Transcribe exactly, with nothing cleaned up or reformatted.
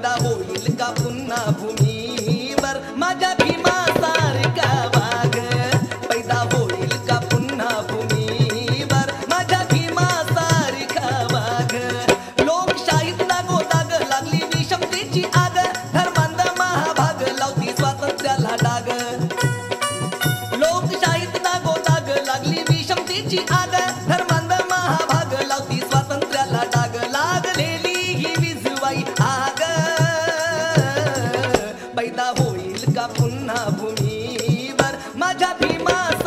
पैदा होईल का पुन्हा भूमीवर माझ्या भीमासारखा वाघ पैदा होईल का पुन्हा भूमीवर माझ्या भीमासारखा वाघ लोकशाहीत गोदाग लागली विषमतेची आग धर्मांध महाभाग लावती स्वातंत्र्याला डाग लोकशाहीत गोदाग लागली विषमतेची आग धर्मांध महाभाग लावती स्वातंत्र्याला डाग लागलेली ही विजवाई आग पैदा होईल का पुन्हा भूमीवर माझ्या भीमा